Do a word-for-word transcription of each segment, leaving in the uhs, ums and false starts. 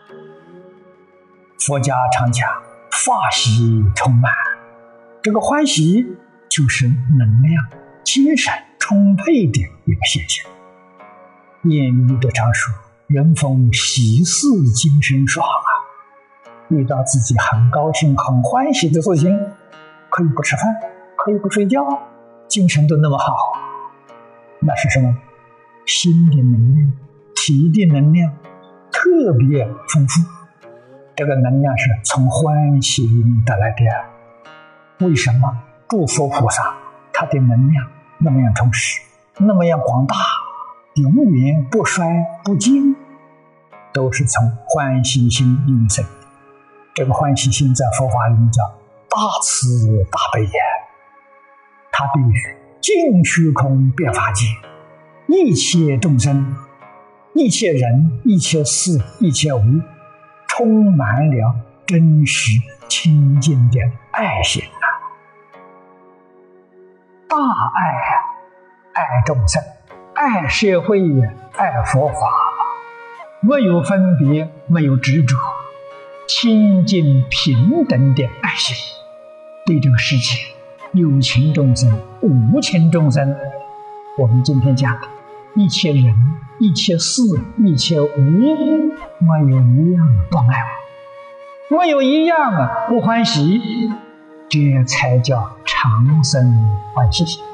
佛家常讲法喜充满，这个欢喜就是能量、精神充沛的一个现象。谚语都常说人逢喜事精神爽啊，遇到自己很高兴很欢喜的事情，可以不吃饭，可以不睡觉，精神都那么好，那是什么？心的能量、体的能量特别丰富，这个能量是从欢喜得来的。为什么诸佛菩萨他的能量那么样充实，那么样广大，永远不衰不尽，都是从欢喜心引生的。这个欢喜心在佛法里面叫大慈大悲也，它对于尽虚空遍法界一切众生、一切人、一切事、一切物，充满了真实清净的爱心啊！大爱啊，爱众生，爱社会，爱佛法，没有分别，没有执着，清净平等的爱心，对这个世界有情众生、无情众生，我们今天讲的一切人、一切事、一切物，没有一样不爱我，没有一样啊不欢喜，这才叫长生欢喜心。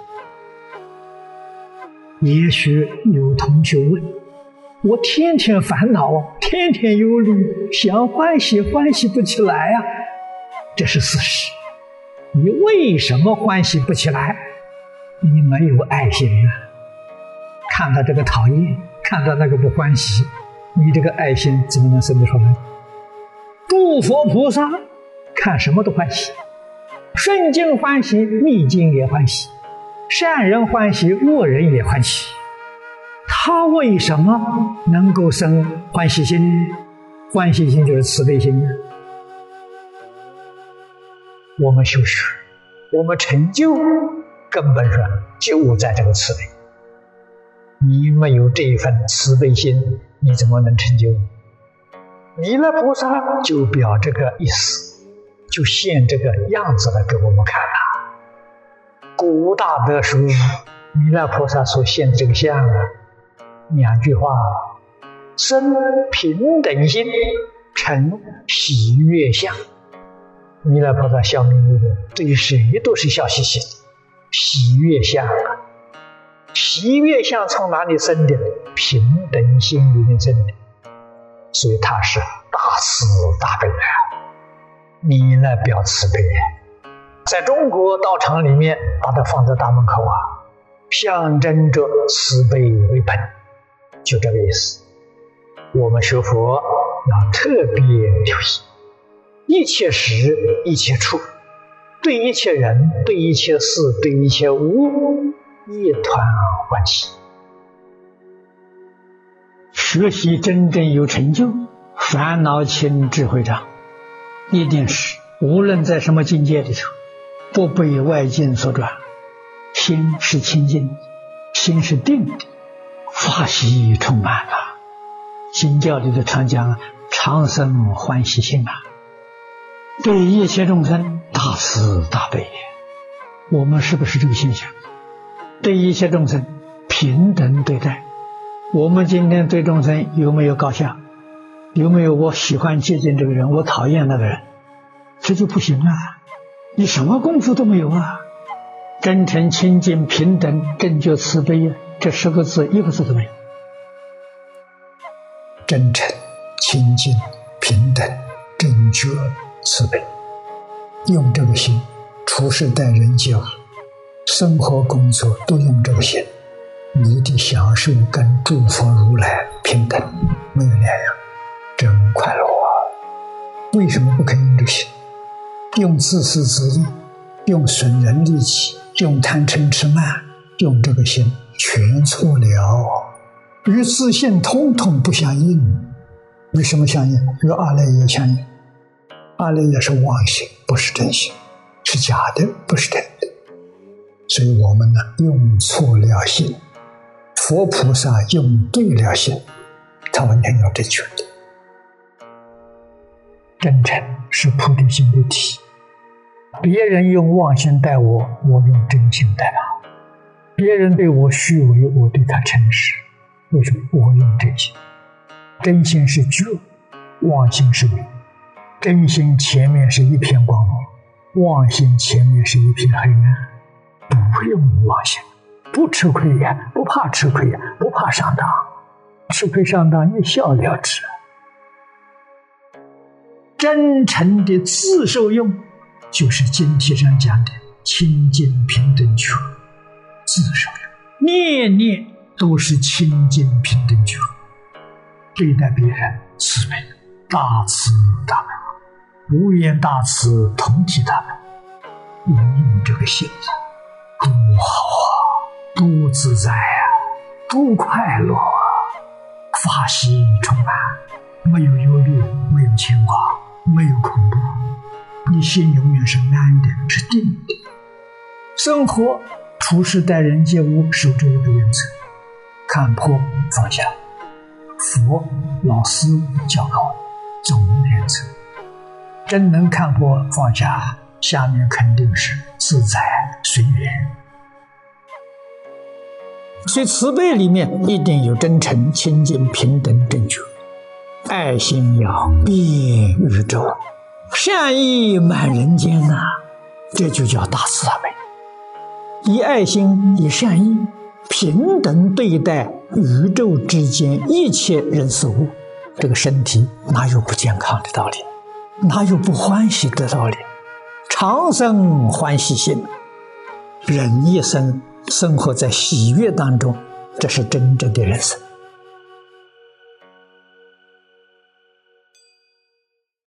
也许有同学问，我天天烦恼，天天忧虑，想欢喜欢喜不起来啊，这是事实。你为什么欢喜不起来？你没有爱心啊！看到这个讨厌，看到那个不欢喜，你这个爱心怎么能生得出来？诸佛菩萨看什么都欢喜，顺境欢喜，逆境也欢喜，善人欢喜，恶人也欢喜。他为什么能够生欢喜心？欢喜心就是慈悲心。我们修学，我们成就，根本上就在这个慈悲。你没有这一份慈悲心，你怎么能成就？弥勒菩萨就表这个意思，就现这个样子来给我们看啊。古大德说，弥勒菩萨所现这个相啊，两句话：生平等心，成喜悦相。弥勒菩萨笑眯眯的，对于谁都是笑嘻嘻的，喜悦相啊。喜悦相从哪里生的？平等心里面生的，所以它是大慈大悲啊。弥勒表慈悲啊，在中国道场里面把它放在大门口啊，象征着慈悲为本，就这个意思。我们学佛要特别留意，一切时一切处，对一切人、对一切事、对一切物，一团欢喜。学习真正有成就，烦恼轻，智慧长，一定是无论在什么境界里头，不被外境所转，心是清净，心是定的，法喜充满了。经教里的常讲长生欢喜心啊，对一切众生大慈大悲。我们是不是这个现象？对一切众生平等对待。我们今天对众生有没有高下？有没有我喜欢接近这个人，我讨厌那个人？这就不行啊！你什么功夫都没有啊！真诚、清净、平等、正觉、慈悲，这十个字一个字都没有。真诚、清净、平等、正觉、慈悲，用这个心处事待人接物，生活工作都用这个心，你的享受跟诸佛如来平等，没有两样，真快乐啊！为什么不肯用这个心？用自私自利，用损人利己，用贪嗔痴慢，用这个心全错了，与自信通通不相应。为什么相应？与阿赖耶相应。阿赖耶是妄心，不是真心，是假的，不是真的。所以我们呢，用错了心，佛菩萨用对了心，他完全要正确的。 真诚是菩提心的体。别人用妄心待我，我用真心待他；别人对我虚伪，我对他诚实。为什么？我用真心。真心是觉，妄心是伪。真心前面是一片光明，妄心前面是一片黑暗。不用妄心，不吃亏呀，不怕吃亏呀，不怕上当。吃亏上当一笑了之。真诚的自受用，就是经题上讲的清净平等觉。自受用，念念都是清净平等觉。对待别人慈悲，大慈大悲，无缘大慈，同体大悲。我用这个心子，多好啊，多自在啊，多快乐啊，法喜充满，没有忧虑，没有牵挂，没有恐怖，你心永远是安的，是定的。生活处事待人接物，守着一个原则：看破放下。佛老师教导总原则，真能看破放下，下面肯定是自在随缘。所以慈悲里面一定有真诚、清净、平等、正觉。爱心要遍宇宙，善意满人间呐、啊，这就叫大慈大悲。以爱心、以善意平等对待宇宙之间一切人事物，这个身体哪有不健康的道理？哪有不欢喜的道理？常生欢喜心，人一生生活在喜悦当中，这是真正的人生。